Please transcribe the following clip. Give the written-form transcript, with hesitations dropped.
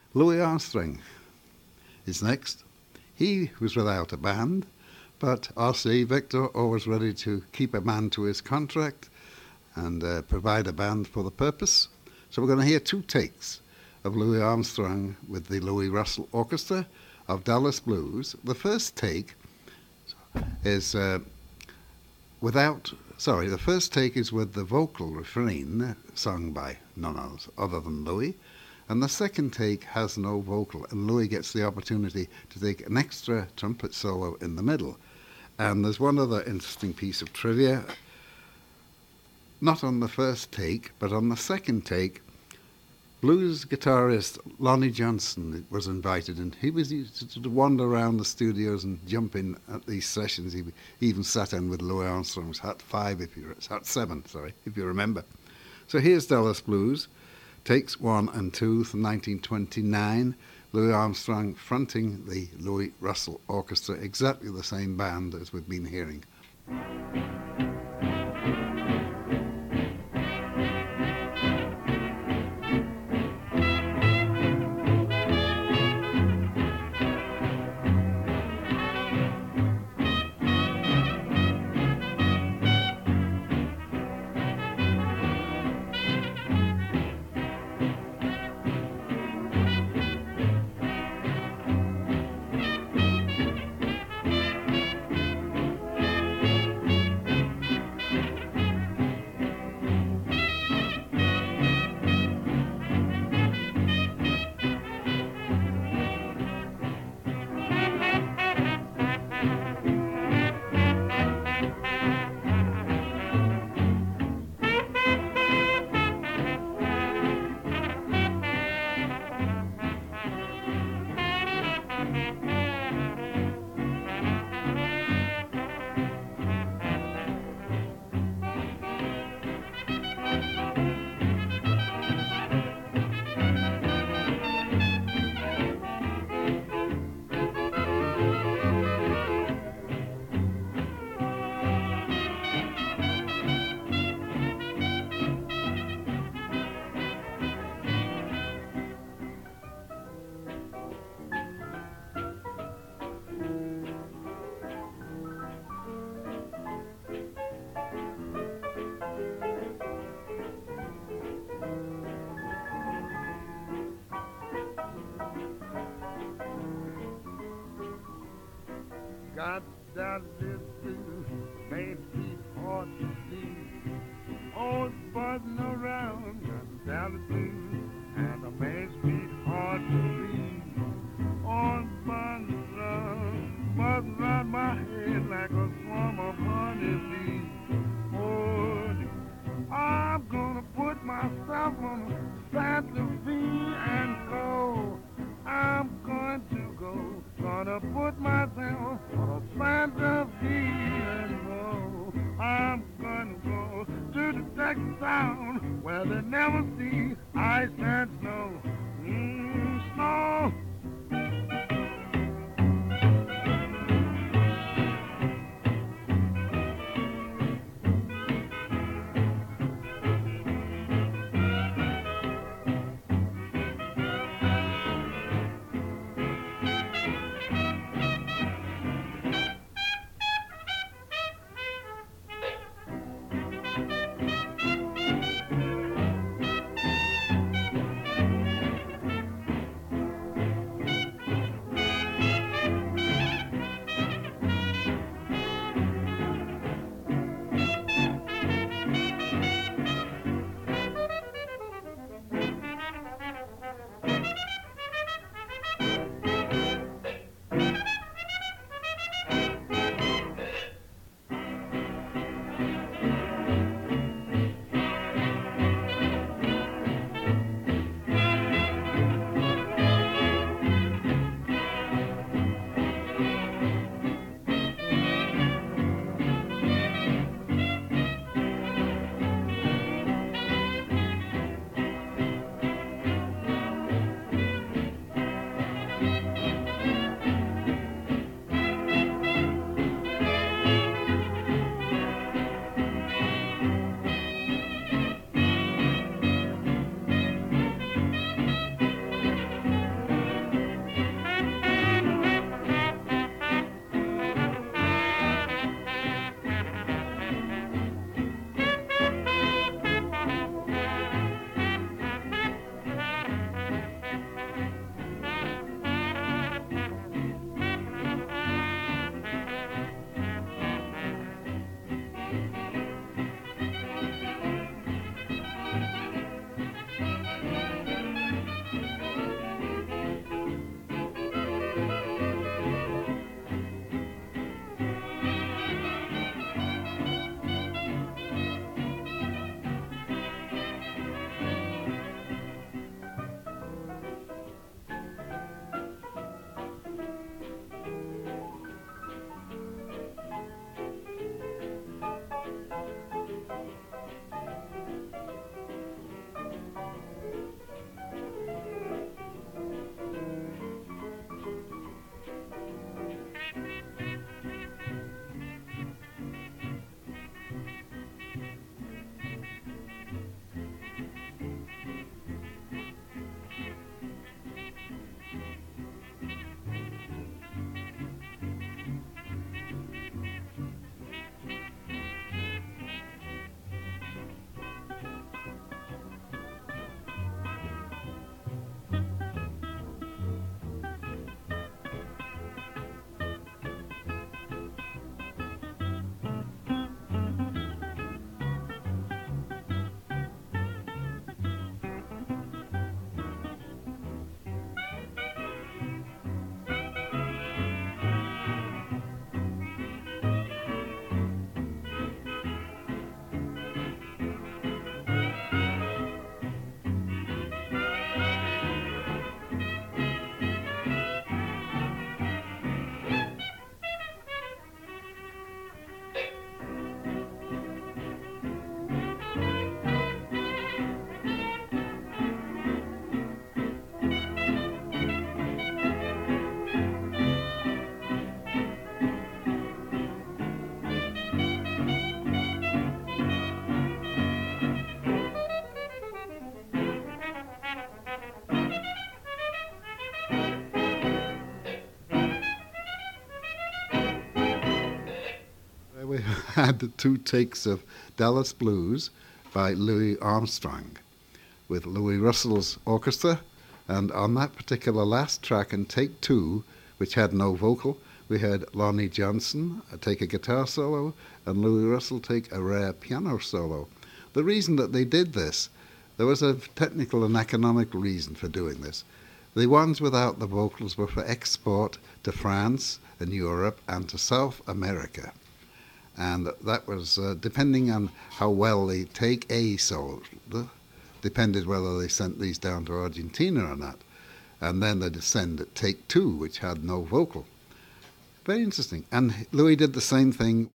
Louis Armstrong is next. He was without a band, but RC Victor always ready to keep a man to his contract and provide a band for the purpose. So we're going to hear two takes of Louis Armstrong with the Louis Russell Orchestra of Dallas Blues. The first take is the first take is with the vocal refrain sung by none other than Louis, and the second take has no vocal, and Louis gets the opportunity to take an extra trumpet solo in the middle. And there's one other interesting piece of trivia. Not on the first take, but on the second take, blues guitarist Lonnie Johnson was invited, and he used to wander around the studios and jump in at these sessions. He even sat in with Louis Armstrong's Hat 7, if you remember. So here's Dallas Blues, takes 1 and 2 from 1929. Louis Armstrong fronting the Louis Russell Orchestra, exactly the same band as we've been hearing. had two takes of Dallas Blues by Louis Armstrong with Louis Russell's orchestra, and on that particular last track in take two, which had no vocal, we had Lonnie Johnson take a guitar solo and Louis Russell take a rare piano solo. The reason that they did this, there was a technical and economic reason for doing this. The ones without the vocals were for export to France and Europe and to South America. And that was, depending on how well the take A sold, depended whether they sent these down to Argentina or not. And then they'd send take two, which had no vocal. Very interesting. And Louis did the same thing